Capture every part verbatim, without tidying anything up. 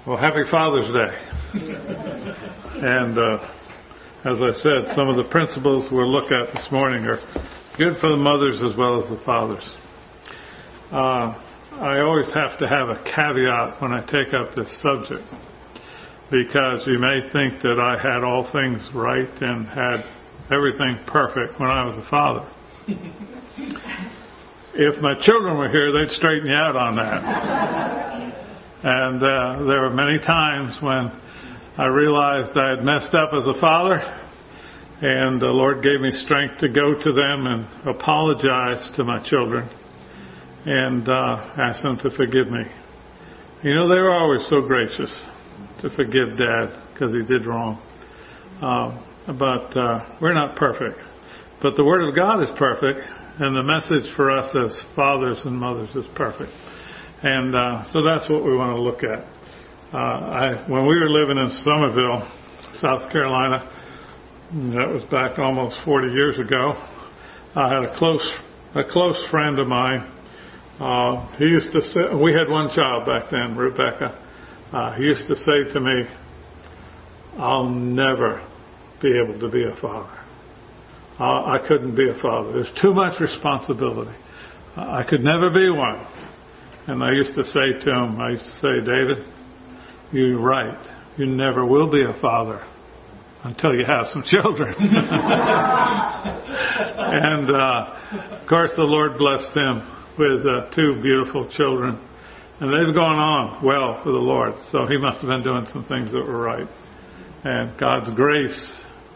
Well, happy Father's Day. And uh, as I said, some of the principles we'll look at this morning are good for the mothers as well as the fathers. Uh, I always have to have a caveat when I take up this subject, because you may think that I had all things right and had everything perfect when I was a father. If my children were here, they'd straighten you out on that. And uh, there were many times when I realized I had messed up as a father, and the Lord gave me strength to go to them and apologize to my children and uh, ask them to forgive me. You know, they were always so gracious to forgive Dad because he did wrong. Um, but uh, we're not perfect. But the Word of God is perfect, and the message for us as fathers and mothers is perfect. And uh, so that's what we want to look at. Uh, I, when we were living in Somerville, South Carolina, that was back almost forty years ago, I had a close a close friend of mine. Uh, he used to say, we had one child back then, Rebecca. Uh, he used to say to me, "I'll never be able to be a father. Uh, I couldn't be a father. There's too much responsibility. Uh, I could never be one." And I used to say to him, I used to say, "David, you're right. You never will be a father until you have some children." And, uh, of course, the Lord blessed him with uh, two beautiful children. And they've gone on well for the Lord. So he must have been doing some things that were right. And God's grace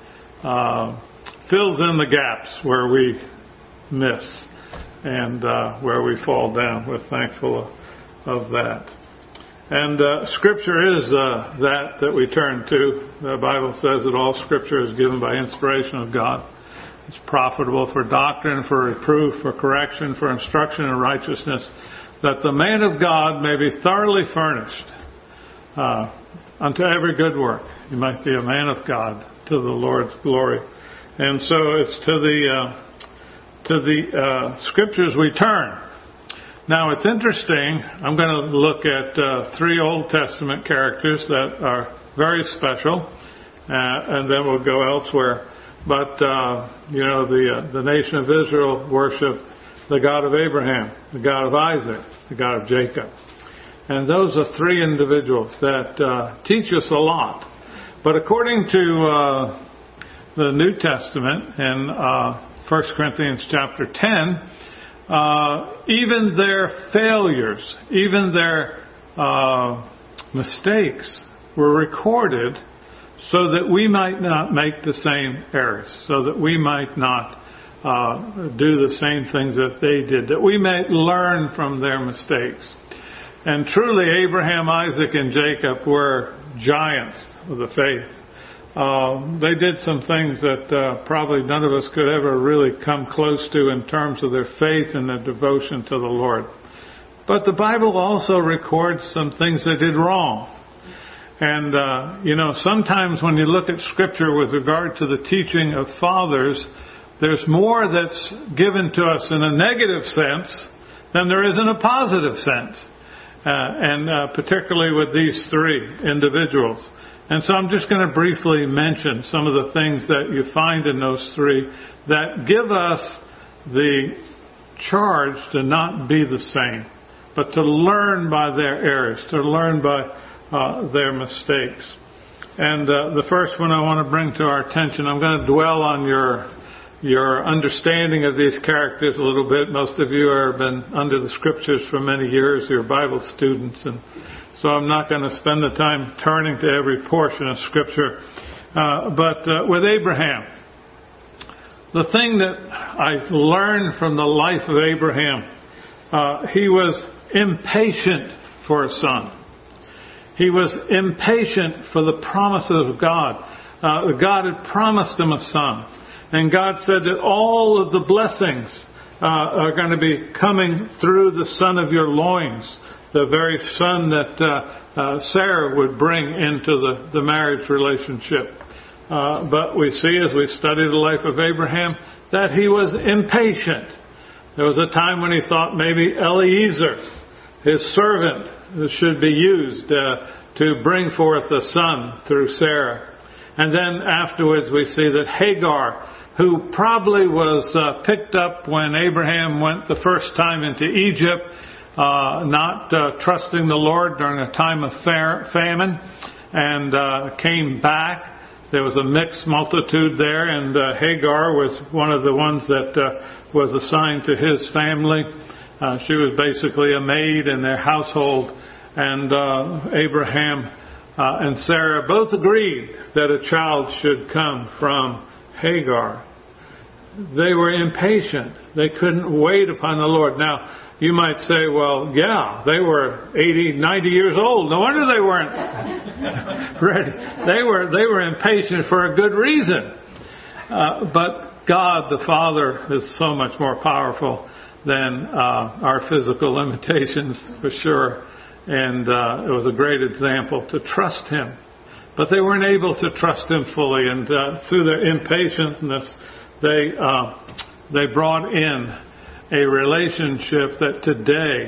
uh, fills in the gaps where we miss and uh, where we fall down. We're thankful of that. And uh, Scripture is uh, that that we turn to. The Bible says that all Scripture is given by inspiration of God. It's profitable for doctrine, for reproof, for correction, for instruction in righteousness, that the man of God may be thoroughly furnished uh, unto every good work. He might be a man of God to the Lord's glory. And so it's to the uh, to the uh, Scriptures we turn. Now it's interesting. I'm going to look at uh, three Old Testament characters that are very special, uh, and then we'll go elsewhere. But uh, you know, the uh, the nation of Israel worshiped the God of Abraham, the God of Isaac, the God of Jacob. And those are three individuals that uh, teach us a lot. But according to uh, the New Testament in uh, First Corinthians chapter ten, uh, even their failures, even their uh, mistakes were recorded so that we might not make the same errors, so that we might not Uh, do the same things that they did, that we may learn from their mistakes. And truly, Abraham, Isaac, and Jacob were giants of the faith. Uh, they did some things that uh, probably none of us could ever really come close to in terms of their faith and their devotion to the Lord. But the Bible also records some things they did wrong. And, uh, you know, sometimes when you look at Scripture with regard to the teaching of fathers, there's more that's given to us in a negative sense than there is in a positive sense. Uh, and uh, particularly with these three individuals. And so I'm just going to briefly mention some of the things that you find in those three that give us the charge to not be the same, but to learn by their errors, to learn by uh, their mistakes. And uh, the first one I want to bring to our attention, I'm going to dwell on your your understanding of these characters a little bit. Most of you have been under the Scriptures for many years. You're Bible students. And so I'm not going to spend the time turning to every portion of Scripture. Uh, but uh, with Abraham, the thing that I learned from the life of Abraham, uh, he was impatient for a son. He was impatient for the promises of God. Uh, God had promised him a son. And God said that all of the blessings uh, are going to be coming through the son of your loins, the very son that uh, uh, Sarah would bring into the, the marriage relationship. Uh, but we see as we study the life of Abraham that he was impatient. There was a time when he thought maybe Eliezer, his servant should be used uh, to bring forth a son through Sarah. And then afterwards we see that Hagar, who probably was uh, picked up when Abraham went the first time into Egypt, uh, not uh, trusting the Lord during a time of famine, and uh, came back. There was a mixed multitude there, and uh, Hagar was one of the ones that uh, was assigned to his family. Uh, she was basically a maid in their household, and uh, Abraham uh, and Sarah both agreed that a child should come from Hagar. They were impatient. They couldn't wait upon the Lord. Now, you might say, well, yeah, they were eighty, ninety years old. No wonder they weren't ready. They were, they were impatient for a good reason. Uh, but God, the Father, is so much more powerful than uh, our physical limitations, for sure. And uh, it was a great example to trust Him. But they weren't able to trust Him fully. And uh, through their impatientness, they uh, they brought in a relationship that today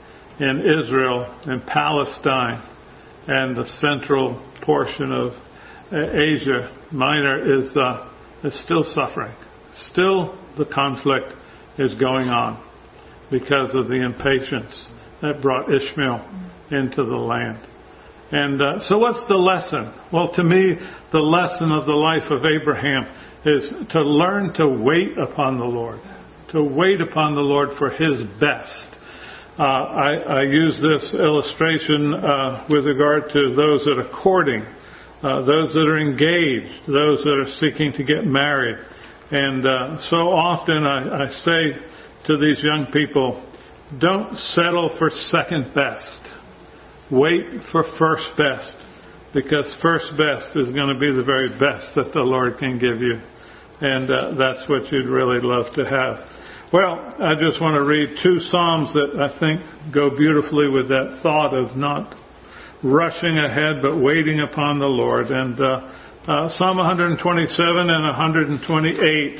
in Israel and Palestine and the central portion of Asia Minor is uh, is still suffering. Still the conflict is going on because of the impatience that brought Ishmael into the land. And uh, so what's the lesson? Well, to me, the lesson of the life of Abraham is to learn to wait upon the Lord. To wait upon the Lord for His best. Uh, I, I use this illustration uh, with regard to those that are courting, uh, those that are engaged, those that are seeking to get married. And uh, so often I, I say to these young people, don't settle for second best. Wait for first best, because first best is going to be the very best that the Lord can give you. And uh, that's what you'd really love to have. Well, I just want to read two Psalms that I think go beautifully with that thought of not rushing ahead but waiting upon the Lord. And uh, uh, Psalm one twenty-seven and one twenty-eight,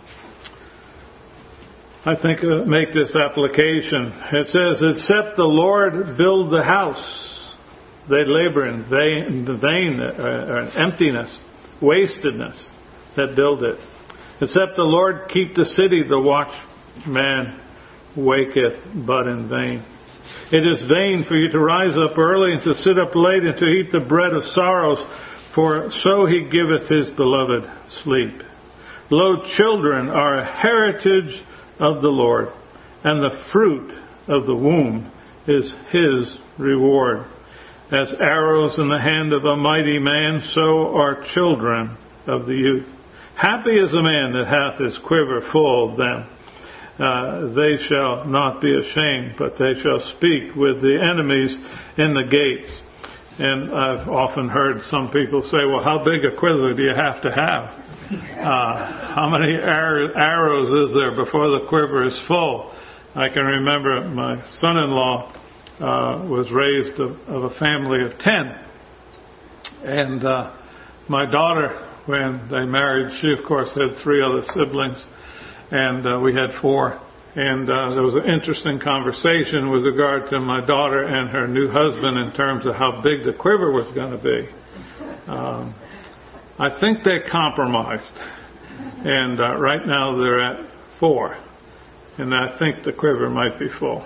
I think, uh, make this application. It says, except the Lord build the house, they labor in vain, the vain uh, emptiness, wastedness that build it. Except the Lord keep the city, the watchman waketh but in vain. It is vain for you to rise up early and to sit up late and to eat the bread of sorrows, for so He giveth His beloved sleep. Lo, children are a heritage of the Lord, and the fruit of the womb is His reward. As arrows in the hand of a mighty man, so are children of the youth. Happy is the man that hath his quiver full of them. Uh, they shall not be ashamed, but they shall speak with the enemies in the gates. And I've often heard some people say, well, how big a quiver do you have to have? Uh, how many ar- arrows is there before the quiver is full? I can remember my son-in-law uh, was raised of, of a family of ten. And uh, my daughter, when they married, she, of course, had three other siblings, and uh, we had four. And uh, there was an interesting conversation with regard to my daughter and her new husband in terms of how big the quiver was going to be. Um, I think they compromised, and uh, right now they're at four, and I think the quiver might be full.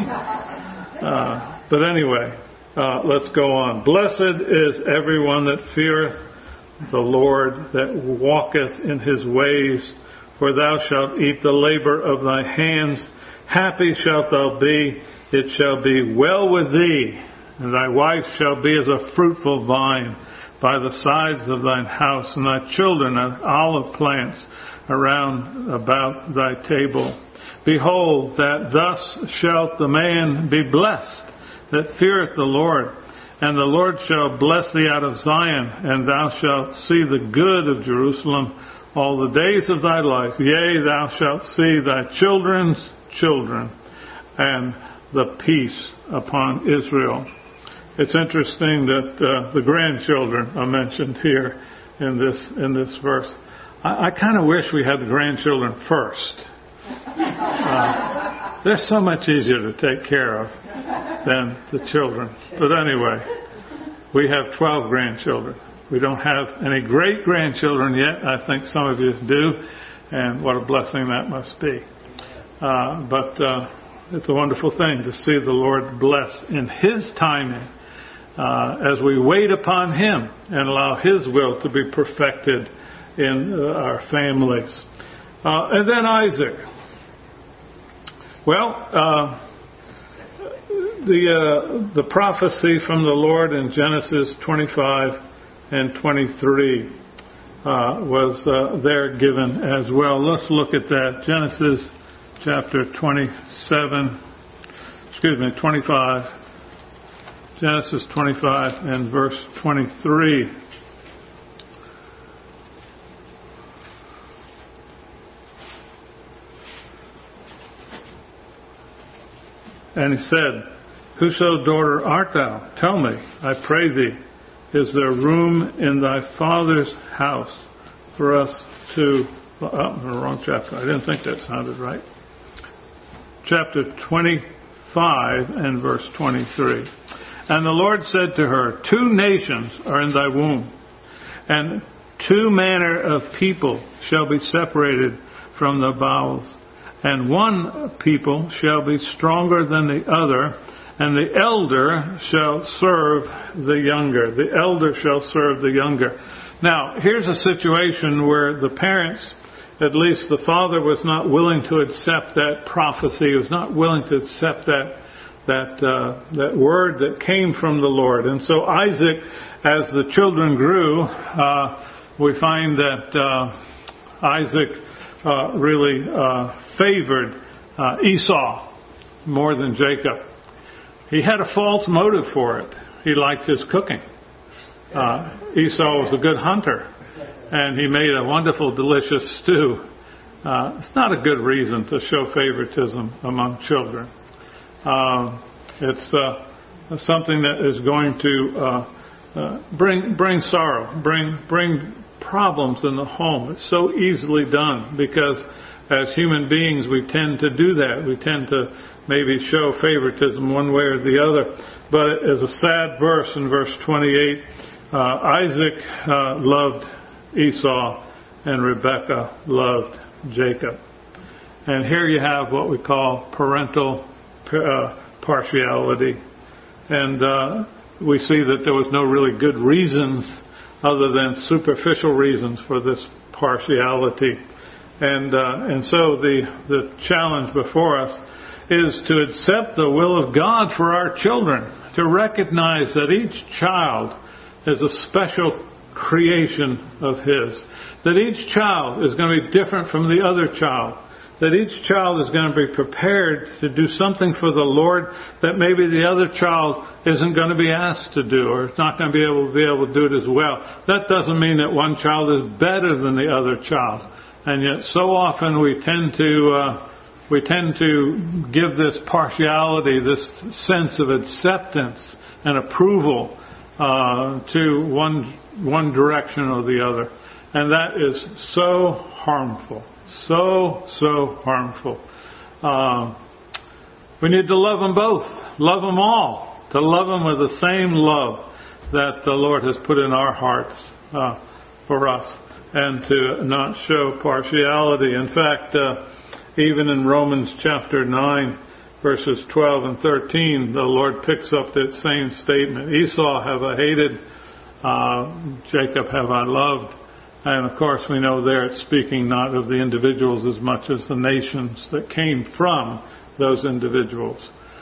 Uh, but anyway, uh, let's go on. Blessed is everyone that feareth the Lord, that walketh in His ways, for thou shalt eat the labor of thy hands. Happy shalt thou be, it shall be well with thee, and thy wife shall be as a fruitful vine by the sides of thine house, and thy children as olive plants around about thy table. Behold, that thus shalt the man be blessed that feareth the Lord. And the Lord shall bless thee out of Zion, and thou shalt see the good of Jerusalem all the days of thy life. Yea, thou shalt see thy children's children, and the peace upon Israel. It's interesting that uh, the grandchildren are mentioned here in this in this verse. I, I kind of wish we had the grandchildren first. Uh, they're so much easier to take care of than the children. But anyway, we have twelve grandchildren. We don't have any great-grandchildren yet. I think some of you do, and what a blessing that must be. Uh, but uh, it's a wonderful thing to see the Lord bless in His timing uh, as we wait upon Him and allow His will to be perfected in uh, our families. Uh, and then Isaac. Well, uh, the uh, the prophecy from the Lord in Genesis twenty-five and twenty-three uh, was uh, there given as well. Let's look at that. Genesis chapter twenty-seven, excuse me, twenty-five. Genesis twenty-five and verse twenty-three. And he said, Whose daughter art thou? Tell me, I pray thee, is there room in thy father's house for us to... Oh, the wrong chapter. I didn't think that sounded right. Chapter twenty-five and verse twenty-three. And the Lord said to her, Two nations are in thy womb, and two manner of people shall be separated from the bowels. And one people shall be stronger than the other, and the elder shall serve the younger. The elder shall serve the younger. Now, here's a situation where the parents, at least the father, was not willing to accept that prophecy. He was not willing to accept that that uh, that word that came from the Lord. And so Isaac, as the children grew, uh, we find that uh, Isaac uh, really uh, favored uh, Esau more than Jacob. He had a false motive for it. He liked his cooking. Uh, Esau was a good hunter, and he made a wonderful, delicious stew. Uh, it's not a good reason to show favoritism among children. Um, it's uh, something that is going to uh, uh, bring bring sorrow, bring bring problems in the home. It's so easily done because as human beings we tend to do that. We tend to maybe show favoritism one way or the other. But as a sad verse in verse twenty-eight, uh, Isaac uh, loved Esau and Rebekah loved Jacob. And here you have what we call parental uh, partiality. And uh, we see that there was no really good reasons other than superficial reasons for this partiality. And uh, and so the the challenge before us is to accept the will of God for our children, to recognize that each child is a special creation of His, that each child is going to be different from the other child, that each child is going to be prepared to do something for the Lord that maybe the other child isn't going to be asked to do or is not going to be able to be able to do it as well. That doesn't mean that one child is better than the other child. And yet so often we tend to uh, we tend to give this partiality, this sense of acceptance and approval uh, to one one direction or the other. And that is so harmful. So, so harmful. Uh, we need to love them both. Love them all. To love them with the same love that the Lord has put in our hearts uh, for us. And to not show partiality. In fact, uh, even in Romans chapter nine, verses twelve and thirteen, the Lord picks up that same statement. Esau have I hated, uh, Jacob have I loved. And of course we know there it's speaking not of the individuals as much as the nations that came from those individuals.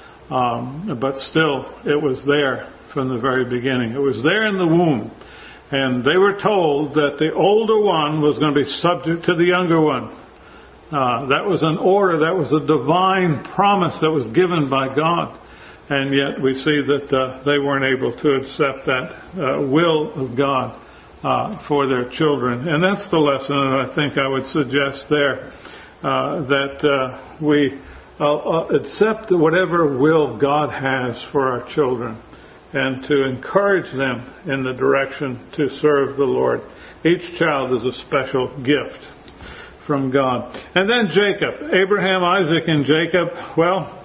Um, but still, it was there from the very beginning. It was there in the womb. And they were told that the older one was going to be subject to the younger one. Uh, that was an order, that was a divine promise that was given by God. And yet we see that uh, they weren't able to accept that uh, will of God uh, for their children. And that's the lesson that I think I would suggest there, uh, that uh, we uh, accept whatever will God has for our children, and to encourage them in the direction to serve the Lord. Each child is a special gift from God. And then Jacob, Abraham, Isaac, and Jacob. Well,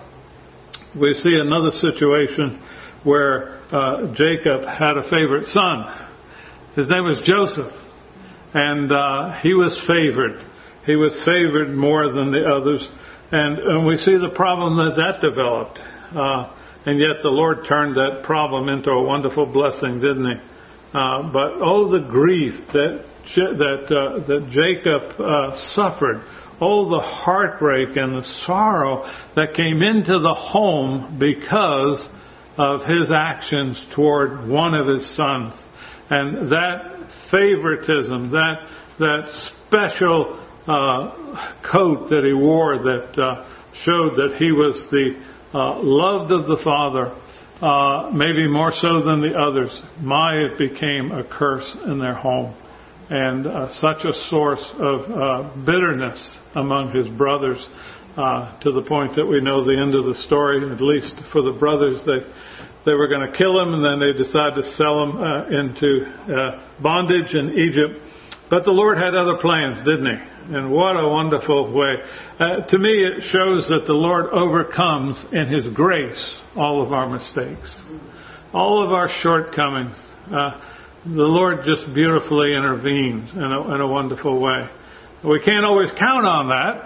we see another situation where uh, Jacob had a favorite son. His name was Joseph. And uh, he was favored. He was favored more than the others. And, and we see the problem that that developed. Uh, and yet the Lord turned that problem into a wonderful blessing, didn't he? Uh, but oh, the grief that that uh, that Jacob uh, suffered. Oh, the heartbreak and the sorrow that came into the home because of his actions toward one of his sons. And that favoritism, that that special uh, coat that he wore that uh, showed that he was the uh, loved of the Father, uh, maybe more so than the others. My, it became a curse in their home, and uh, such a source of uh, bitterness among his brothers, uh, to the point that we know the end of the story. At least for the brothers, they they were going to kill him, and then they decided to sell him uh, into uh, bondage in Egypt. But the Lord had other plans, didn't he? And what a wonderful way. Uh, to me, it shows that the Lord overcomes in His grace all of our mistakes, all of our shortcomings. Uh, the Lord just beautifully intervenes in a, in a wonderful way. We can't always count on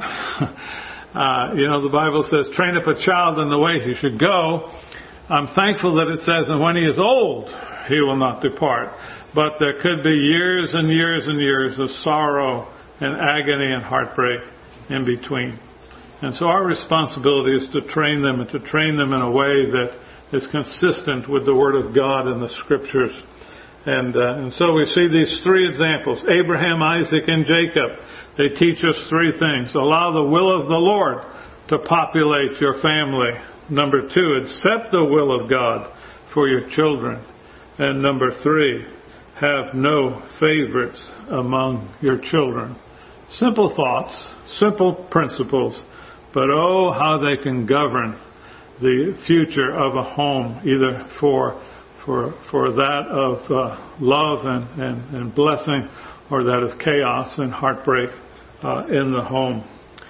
that. uh, you know, the Bible says, train up a child in the way he should go. I'm thankful that it says, and when he is old, he will not depart. But there could be years and years and years of sorrow and agony and heartbreak in between. And so our responsibility is to train them, and to train them in a way that is consistent with the Word of God and the Scriptures. And, uh, and so we see these three examples, Abraham, Isaac, and Jacob. They teach us three things. Allow the will of the Lord to populate your family. Number two, accept the will of God for your children. And number three, have no favorites among your children. Simple thoughts, simple principles, but oh, how they can govern the future of a home, either for for for that of uh, love and, and, and blessing, or that of chaos and heartbreak uh, in the home.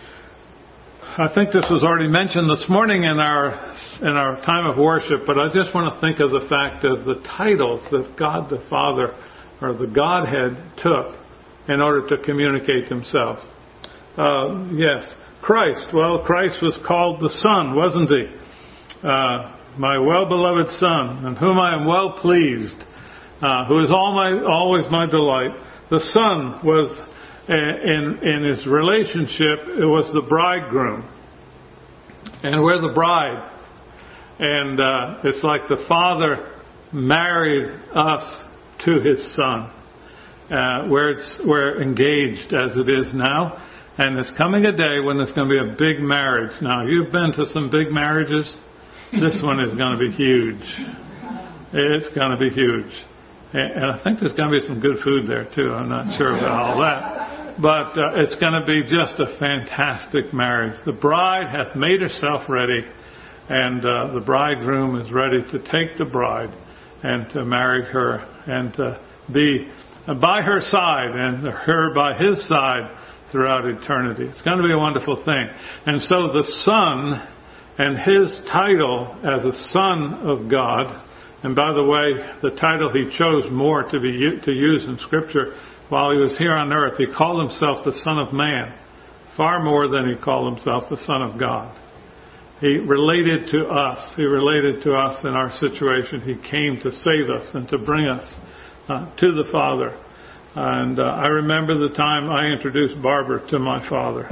I think this was already mentioned this morning in our in our time of worship, but I just want to think of the fact of the titles that God the Father or the Godhead took in order to communicate Himself. Uh, yes, Christ. Well, Christ was called the Son, wasn't He? Uh, my well-beloved Son, in whom I am well pleased, uh, who is all my always my delight. The Son was, in in His relationship, it was the bridegroom, and we're the bride. And uh, it's like the Father married us to His Son. Uh, where it's we're engaged as it is now, and there's coming a day when there's going to be a big marriage. Now, you've been to some big marriages. This one is going to be huge. It's going to be huge, and I think there's going to be some good food there too. I'm not sure about all that, but uh, it's going to be just a fantastic marriage. The bride hath made herself ready, and uh, the bridegroom is ready to take the bride and to marry her and to be by her side and her by His side throughout eternity. It's going to be a wonderful thing. And so the Son and His title as a Son of God, and by the way, the title He chose more to be to use in Scripture while He was here on earth, He called Himself the Son of Man, far more than He called Himself the Son of God. He related to us. He related to us in our situation. He came to save us and to bring us Uh, to the Father. And uh, I remember the time I introduced Barbara to my father.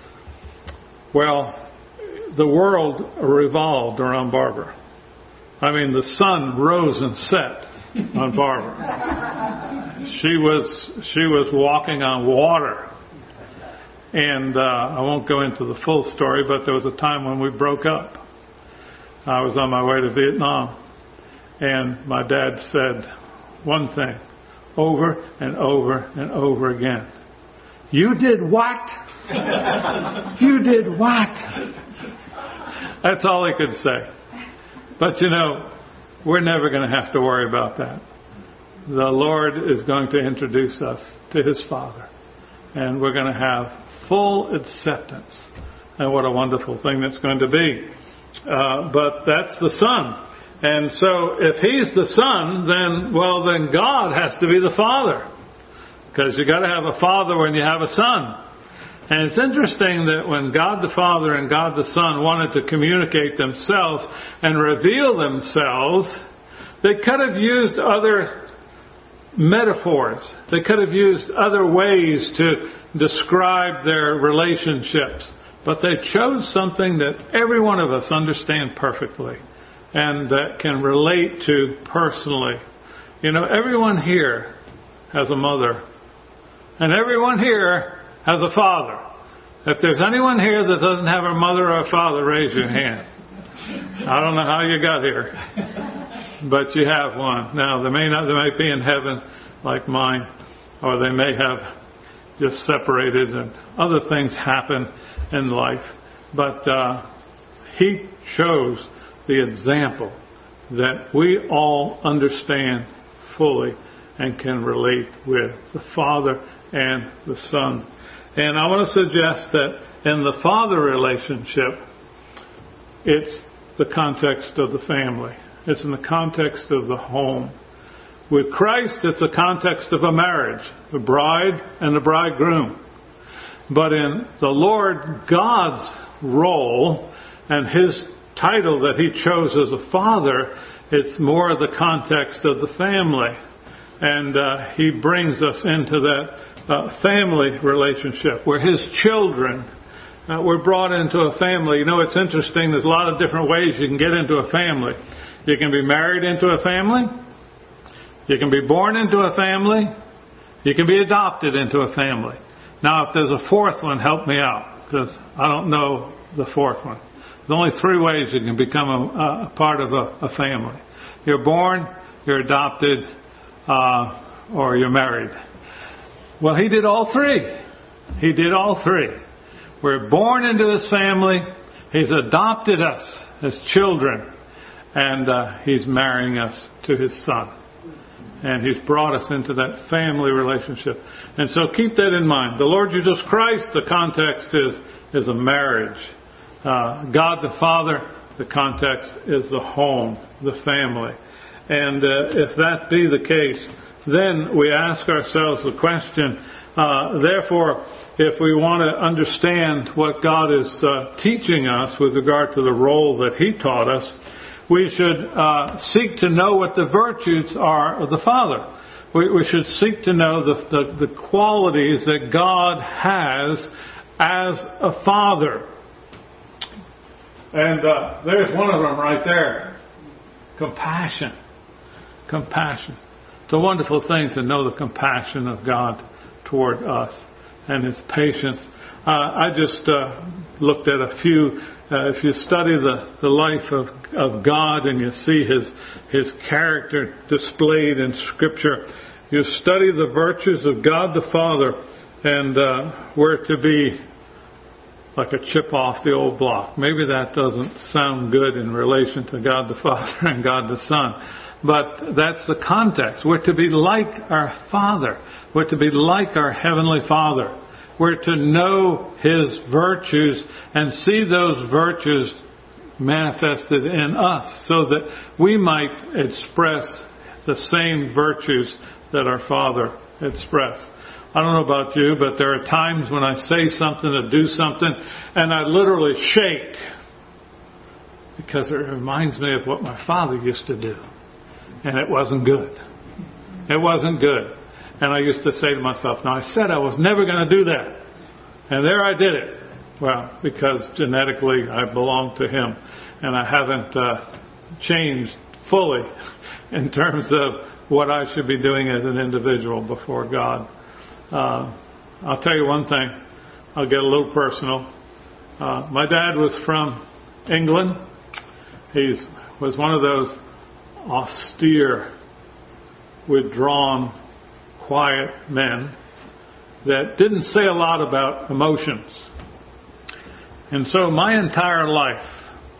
Well, the world revolved around Barbara. I mean, the sun rose and set on Barbara. She was she was walking on water. And uh, I won't go into the full story, but there was a time when we broke up. I was on my way to Vietnam, and my dad said one thing over and over and over again. You did what? You did what? That's all he could say. But you know, we're never going to have to worry about that. The Lord is going to introduce us to His Father. And we're going to have full acceptance. And what a wonderful thing that's going to be. Uh, but that's the Son. And so if He's the Son, then, well, then God has to be the Father. Because you got to have a Father when you have a Son. And it's interesting that when God the Father and God the Son wanted to communicate themselves and reveal themselves, they could have used other metaphors. They could have used other ways to describe their relationships. But they chose something that every one of us understand perfectly and that can relate to personally. You know, everyone here has a mother. And everyone here has a father. If there's anyone here that doesn't have a mother or a father, raise your hand. I don't know how you got here, but you have one. Now, they may not, they may be in heaven like mine, or they may have just separated and other things happen in life. But uh, He chose the example that we all understand fully and can relate with, the Father and the Son. And I want to suggest that in the father relationship, it's the context of the family. It's in the context of the home. With Christ, it's the context of a marriage, the bride and the bridegroom. But in the Lord God's role and His title that He chose as a father, it's more the context of the family. And uh, He brings us into that Uh, family relationship where His children uh, were brought into a family. You know, it's interesting. There's a lot of different ways you can get into a family. You can be married into a family. You can be born into a family. You can be adopted into a family. Now, if there's a fourth one, help me out, because I don't know the fourth one. There's only three ways you can become a, a part of a, a family. You're born, you're adopted, uh, or you're married. Well, He did all three. He did all three. We're born into His family. He's adopted us as children. And uh, He's marrying us to His Son. And He's brought us into that family relationship. And so keep that in mind. The Lord Jesus Christ, the context is, is a marriage. Uh, God the Father, the context is the home, the family. And uh, if that be the case, then we ask ourselves the question, uh, therefore, if we want to understand what God is uh, teaching us with regard to the role that He taught us, we should uh, seek to know what the virtues are of the Father. We, we should seek to know the, the, the qualities that God has as a Father. And uh, there's one of them right there. Compassion. Compassion. It's a wonderful thing to know the compassion of God toward us and His patience. Uh, I just uh, looked at a few. Uh, if you study the, the life of, of God and you see His His character displayed in Scripture, you study the virtues of God the Father, and uh, we're to be like a chip off the old block. Maybe that doesn't sound good in relation to God the Father and God the Son. But that's the context. We're to be like our Father. We're to be like our Heavenly Father. We're to know His virtues and see those virtues manifested in us so that we might express the same virtues that our Father expressed. I don't know about you, but there are times when I say something or do something and I literally shake because it reminds me of what my father used to do. And it wasn't good. It wasn't good. And I used to say to myself, now I said I was never going to do that. And there I did it. Well, because genetically I belong to Him. And I haven't uh, changed fully in terms of what I should be doing as an individual before God. Uh, I'll tell you one thing. I'll get a little personal. Uh, my dad was from England. He was one of those austere, withdrawn, quiet men that didn't say a lot about emotions. And so my entire life,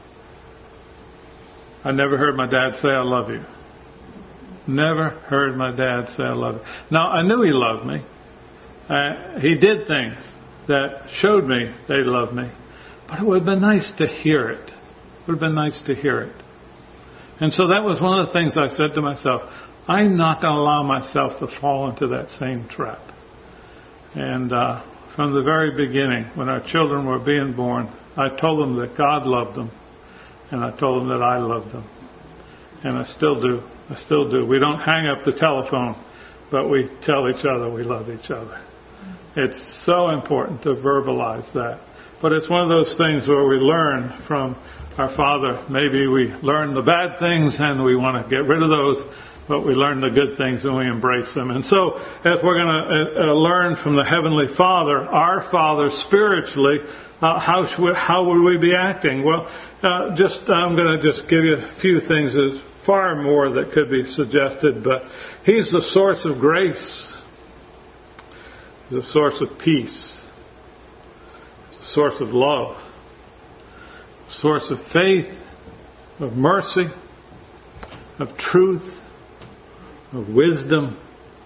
I never heard my dad say, I love you. Never heard my dad say, I love you. Now, I knew he loved me. Uh, he did things that showed me they loved me. But it would have been nice to hear it. It would have been nice to hear it. And so that was one of the things I said to myself. I'm not going to allow myself to fall into that same trap. And uh, from the very beginning, when our children were being born, I told them that God loved them. And I told them that I loved them. And I still do. I still do. We don't hang up the telephone, but we tell each other we love each other. It's so important to verbalize that. But it's one of those things where we learn from our Father. Maybe we learn the bad things and we want to get rid of those, but we learn the good things and we embrace them. And so, if we're going to uh, learn from the Heavenly Father, our Father spiritually, uh, how should we, how would we be acting? Well, uh, just I'm going to just give you a few things. There's far more that could be suggested, but He's the source of grace. He's a source of peace. He's a source of love. A source of faith, of mercy, of truth, of wisdom,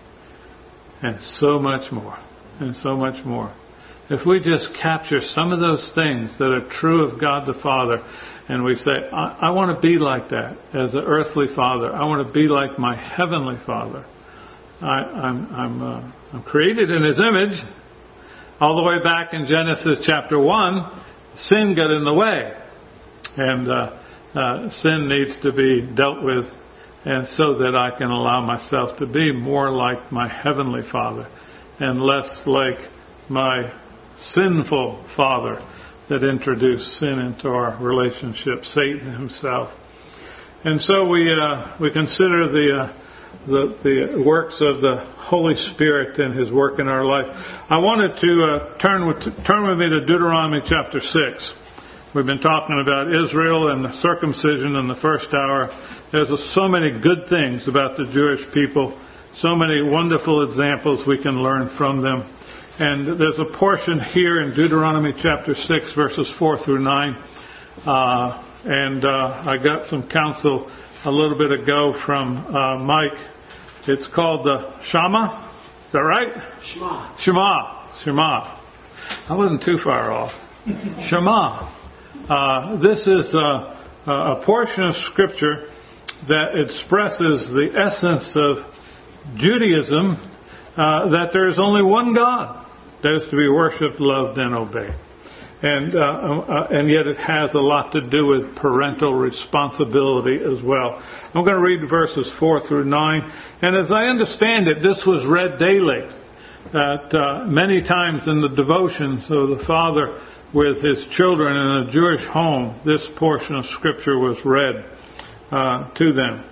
and so much more. And so much more. If we just capture some of those things that are true of God the Father, and we say, I, I want to be like that as an earthly father. I want to be like my heavenly Father. I, I'm, I'm, uh, I'm created in His image. All the way back in Genesis chapter one, sin got in the way. And uh, uh, sin needs to be dealt with, and so that I can allow myself to be more like my heavenly Father and less like my sinful father that introduced sin into our relationship, Satan himself. And so we uh, we consider the, uh, the the works of the Holy Spirit and His work in our life. I wanted to uh, turn with turn with me to Deuteronomy chapter six. We've been talking about Israel and the circumcision in the first hour. There's so many good things about the Jewish people, so many wonderful examples we can learn from them. And there's a portion here in Deuteronomy chapter six, verses four through nine. Uh, and uh, I got some counsel a little bit ago from uh, Mike. It's called the Shema. Is that right? Shema. Shema. Shema. I wasn't too far off. Shema. Uh, this is a, a portion of Scripture that expresses the essence of Judaism, uh, that there is only one God that is to be worshipped, loved, and obeyed. And, uh, uh, and yet it has a lot to do with parental responsibility as well. I'm going to read verses four through nine. And as I understand it, this was read daily. That uh, many times in the devotions of the Father with His children in a Jewish home, this portion of Scripture was read uh, to them.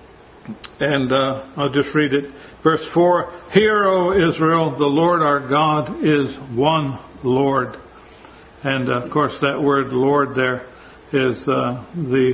And uh, I'll just read it. Verse four, Hear, O Israel, the Lord our God is one Lord. And uh, of course that word Lord there is uh, the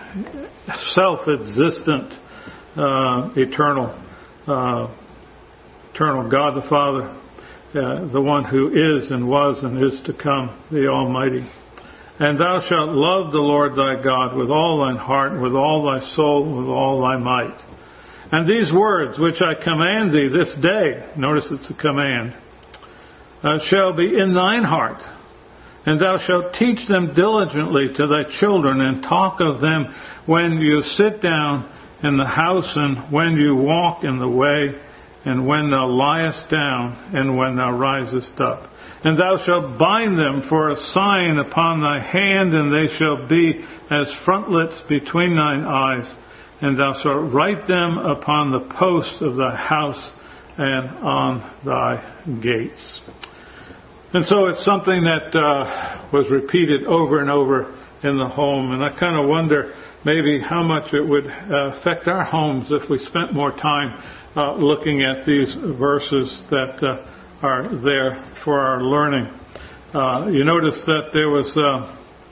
self-existent, uh, eternal, uh, eternal God the Father. Uh, the one who is and was and is to come, the Almighty. And thou shalt love the Lord thy God with all thine heart, with all thy soul, with all thy might. And these words which I command thee this day, notice it's a command, uh, shall be in thine heart. And thou shalt teach them diligently to thy children, and talk of them when you sit down in the house, and when you walk in the way, and when thou liest down, and when thou risest up. And thou shalt bind them for a sign upon thy hand, and they shall be as frontlets between thine eyes. And thou shalt write them upon the posts of thy house and on thy gates. And so it's something that uh, was repeated over and over in the home. And I kind of wonder maybe how much it would uh, affect our homes if we spent more time Uh, looking at these verses that uh, are there for our learning. Uh, you notice that there was, uh,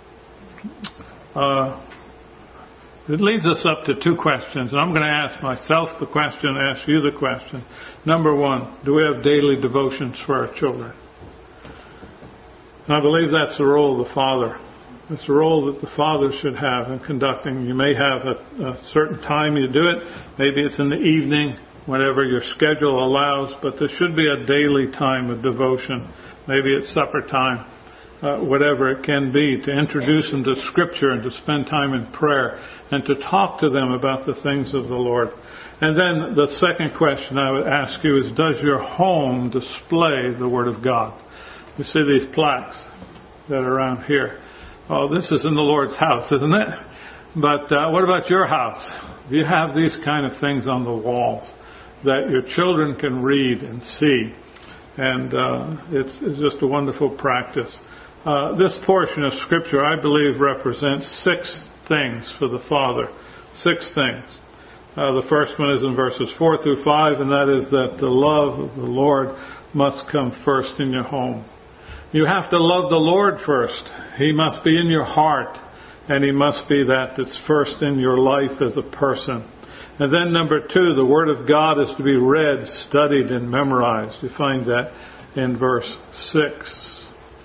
uh, it leads us up to two questions. And I'm going to ask myself the question, ask you the question. Number one, do we have daily devotions for our children? And I believe that's the role of the father. It's the role that the father should have in conducting. You may have a, a certain time you do it. Maybe it's in the evening, whenever your schedule allows, but there should be a daily time of devotion maybe it's supper time, uh, whatever it can be, to introduce them to Scripture and to spend time in prayer and to talk to them about the things of the Lord. And then the second question I would ask you is, does your home display the Word of God? You see these plaques that are around here. Oh, this is in the Lord's house, isn't it? But uh, what about your house? Do you have these kind of things on the walls that your children can read and see? And uh, it's, it's just a wonderful practice. Uh, this portion of Scripture, I believe, represents six things for the Father. Six things. Uh, the first one is in verses four through five, and that is that the love of the Lord must come first in your home. You have to love the Lord first. He must be in your heart, and He must be that that's first in your life as a person. And then number two, the Word of God is to be read, studied, and memorized. You find that in verse six.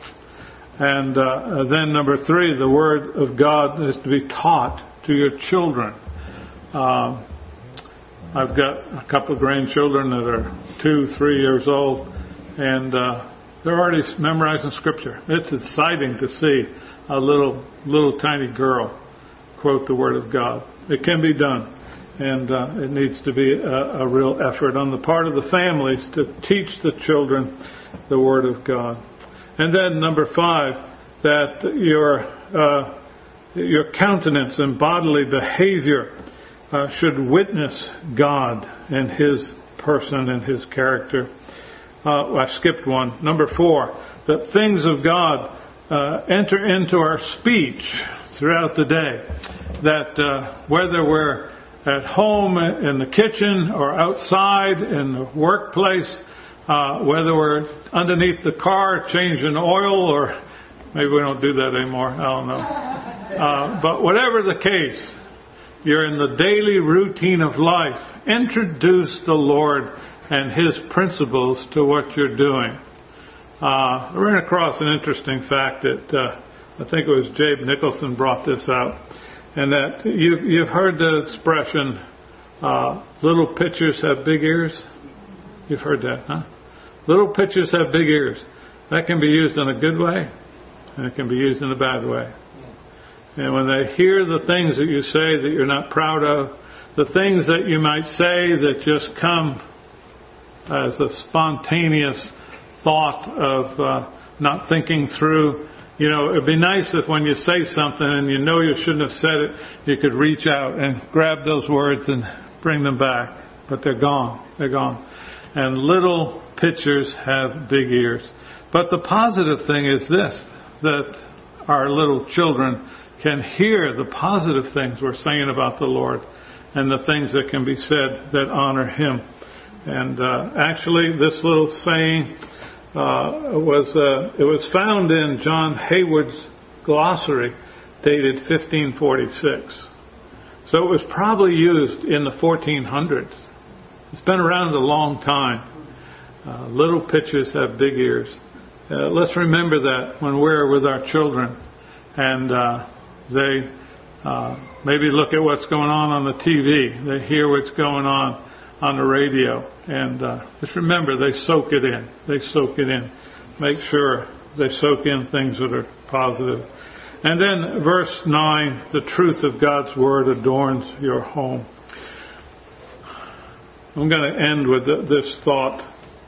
And uh, then number three, the Word of God is to be taught to your children. Um, I've got a couple of grandchildren that are two, three years old, and uh, they're already memorizing Scripture. It's exciting to see a little, little tiny girl quote the Word of God. It can be done, and uh, it needs to be a, a real effort on the part of the families to teach the children the Word of God. And then number five, that your uh, your countenance and bodily behavior uh, should witness God and His person and His character. Uh, I skipped one. Number four, that things of God uh, enter into our speech throughout the day. That uh, whether we're at home, in the kitchen, or outside, in the workplace, uh, whether we're underneath the car changing oil, or maybe we don't do that anymore, I don't know. Uh, but whatever the case, you're in the daily routine of life. Introduce the Lord and His principles to what you're doing. Uh, I ran across an interesting fact that uh, I think it was Jabe Nicholson brought this out, and that you, you've heard the expression, uh, little pitchers have big ears. You've heard that, huh? Little pitchers have big ears. That can be used in a good way, and it can be used in a bad way. And when they hear the things that you say that you're not proud of, the things that you might say that just come as a spontaneous thought of uh, not thinking through. You know, it'd be nice if when you say something and you know you shouldn't have said it, you could reach out and grab those words and bring them back. But they're gone. They're gone. And little pitchers have big ears. But the positive thing is this, that our little children can hear the positive things we're saying about the Lord and the things that can be said that honor Him. And uh, actually, this little saying uh, was uh, it was found in John Hayward's glossary, dated fifteen forty-six. So it was probably used in the fourteen hundreds. It's been around a long time. Uh, little pitchers have big ears. Uh, let's remember that when we're with our children, and uh, they uh, maybe look at what's going on on the T V. They hear what's going on on the radio. And uh, just remember, they soak it in. They soak it in. Make sure they soak in things that are positive. And then verse nine, the truth of God's Word adorns your home. I'm going to end with the, this thought.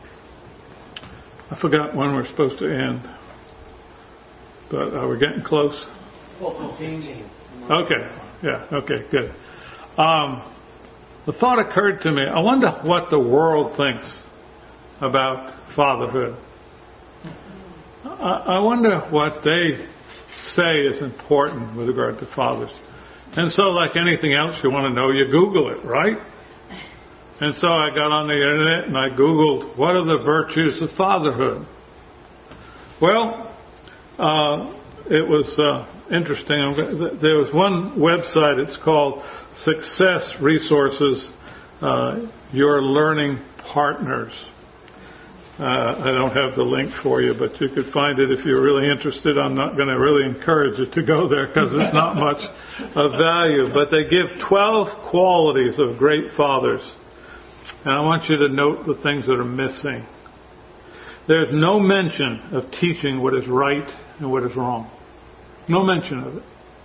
I forgot when we're supposed to end. But uh, we're getting close. Okay. Yeah. Okay. Good. Um, the thought occurred to me. I wonder what the world thinks about fatherhood. I, I wonder what they say is important with regard to fathers. And so, like anything else you want to know, you Google it, right? And so I got on the internet and I Googled, what are the virtues of fatherhood? Well, uh, it was uh, interesting. There was one website, it's called Success Resources, uh, Your Learning Partners. Uh, I don't have the link for you, but you could find it if you're really interested. I'm not going to really encourage you to go there because it's not much of value. But they give twelve qualities of great fathers. And I want you to note the things that are missing. there's no mention of teaching what is right and what is wrong. No mention of it.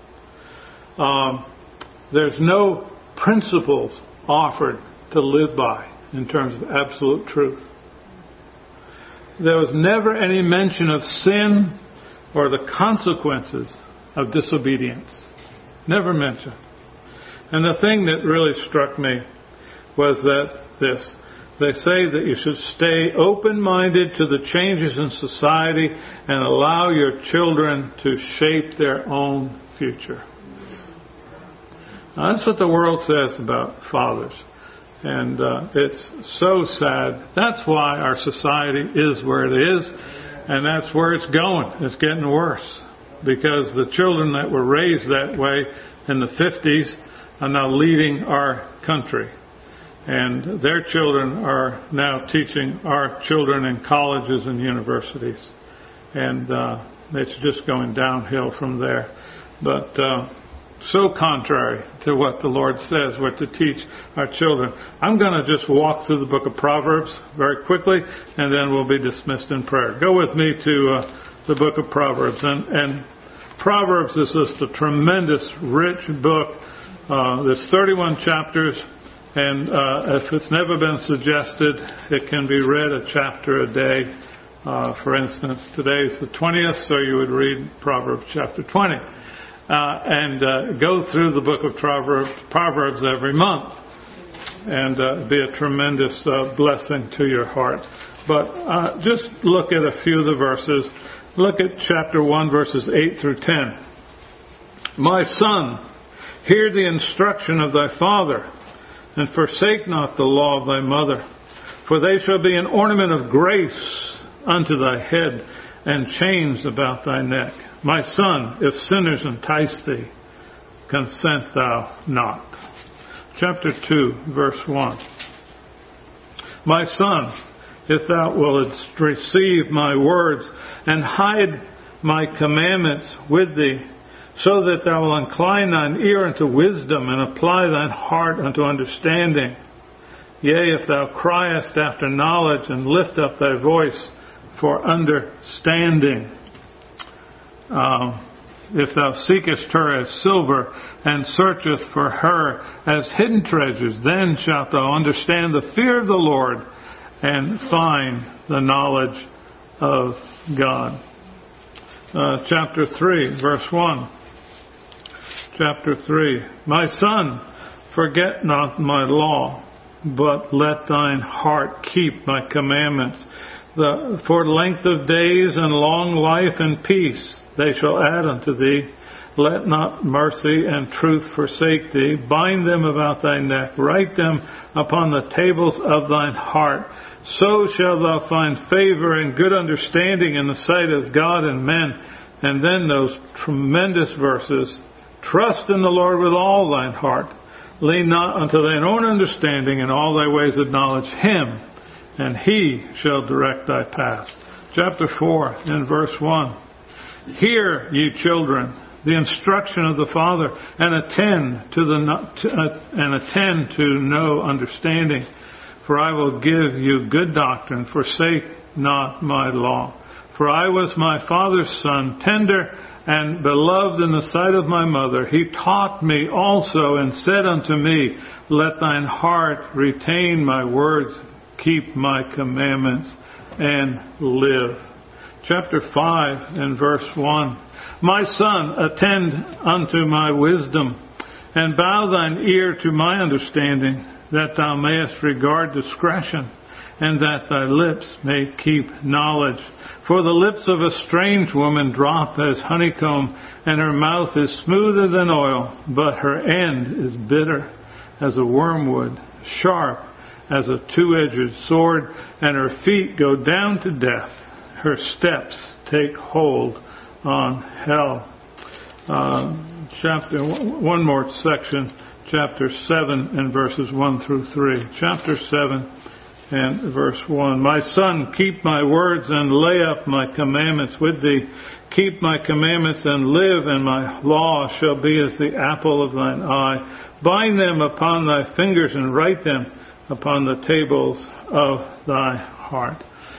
Um, there's no principles offered to live by in terms of absolute truth. There was never any mention of sin or the consequences of disobedience. Never mentioned. And the thing that really struck me was that this. They say that you should stay open-minded to the changes in society and allow your children to shape their own future. Now, that's what the world says about fathers. And uh, it's so sad. That's why our society is where it is. And that's where it's going. It's getting worse. Because the children that were raised that way in the fifties are now leading our country. And their children are now teaching our children in colleges and universities. And uh, it's just going downhill from there. But uh, so contrary to what the Lord says, what to teach our children. I'm going to just walk through the book of Proverbs very quickly, and then we'll be dismissed in prayer. Go with me to uh, the book of Proverbs. And, and Proverbs is just a tremendous, rich book. Uh, there's thirty-one chapters. And uh, if it's never been suggested, it can be read a chapter a day. Uh, for instance, today is the twentieth, so you would read Proverbs chapter twenty. Uh, and uh, go through the book of Proverbs, Proverbs every month. And uh, be a tremendous uh, blessing to your heart. But uh, just look at a few of the verses. Look at chapter one, verses eight through ten. My son, hear the instruction of thy father, and forsake not the law of thy mother. For they shall be an ornament of grace unto thy head, and chains about thy neck. My son, if sinners entice thee, consent thou not. Chapter two, verse one. My son, if thou wilt receive my words, and hide my commandments with thee, so that thou wilt incline thine ear unto wisdom, and apply thine heart unto understanding. Yea, if thou criest after knowledge, and lift up thy voice for understanding. Um, if thou seekest her as silver, and searchest for her as hidden treasures, then shalt thou understand the fear of the Lord, and find the knowledge of God. Uh, chapter three, verse one. Chapter three. My son, forget not my law, but let thine heart keep my commandments. The, for length of days and long life and peace they shall add unto thee. Let not mercy and truth forsake thee. Bind them about thy neck. Write them upon the tables of thine heart. So shalt thou find favor and good understanding in the sight of God and men. And then those tremendous verses. Trust in the Lord with all thine heart. Lean not unto thine own understanding. In all thy ways acknowledge him, and he shall direct thy paths. Chapter four and verse one. Hear, ye children, the instruction of the Father, and attend to the to, uh, and attend to know understanding. For I will give you good doctrine. Forsake not my law. For I was my father's son, tender and beloved in the sight of my mother. He taught me also, and said unto me, let thine heart retain my words, keep my commandments, and live. Chapter five and verse one. My son, attend unto my wisdom, and bow thine ear to my understanding, that thou mayest regard discretion, and that thy lips may keep knowledge. For the lips of a strange woman drop as honeycomb, and her mouth is smoother than oil, but her end is bitter as a wormwood, sharp as a two-edged sword, and her feet go down to death. Her steps take hold on hell. Uh, chapter one more section, chapter seven and verses one through three. Chapter seven and verse one. My son, keep my words and lay up my commandments with thee. Keep my commandments and live, and my law shall be as the apple of thine eye. Bind them upon thy fingers and write them upon the tables of thy heart.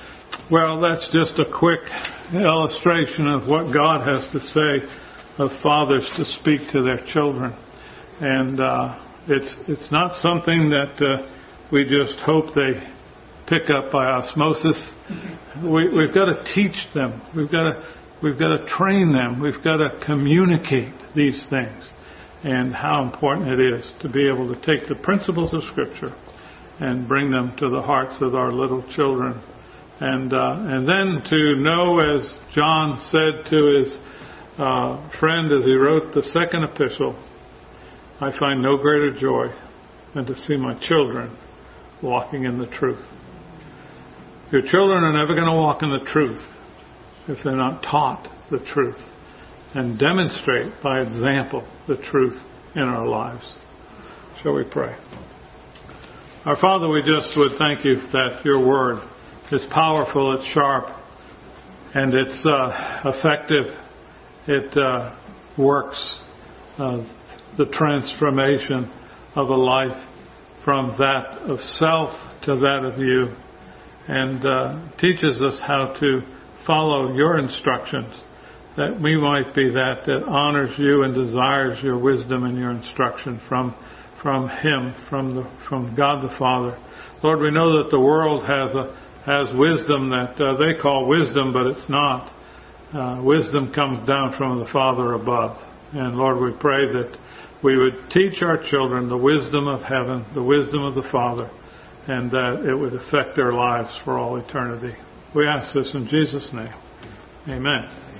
Well, that's just a quick illustration of what God has to say of fathers to speak to their children. And uh, it's it's not something that uh, we just hope they pick up by osmosis. We, we've got to teach them. We've got to we've got to train them. We've got to communicate these things, and how important it is to be able to take the principles of Scripture and bring them to the hearts of our little children. And uh, and then to know, as John said to his uh, friend as he wrote the second epistle, I find no greater joy than to see my children walking in the truth. Your children are never going to walk in the truth if they're not taught the truth and demonstrate by example the truth in our lives. Shall we pray? Our Father, we just would thank you that your word is powerful, it's sharp, and it's uh, effective. It uh, works uh, the transformation of a life from that of self to that of you, and uh, teaches us how to follow your instructions, that we might be that that honors you and desires your wisdom and your instruction from from Him, from the from God the Father. Lord, we know that the world has a has wisdom that uh, they call wisdom, but it's not. Uh, wisdom comes down from the Father above. And Lord, we pray that we would teach our children the wisdom of heaven, the wisdom of the Father, and that it would affect their lives for all eternity. We ask this in Jesus' name. Amen.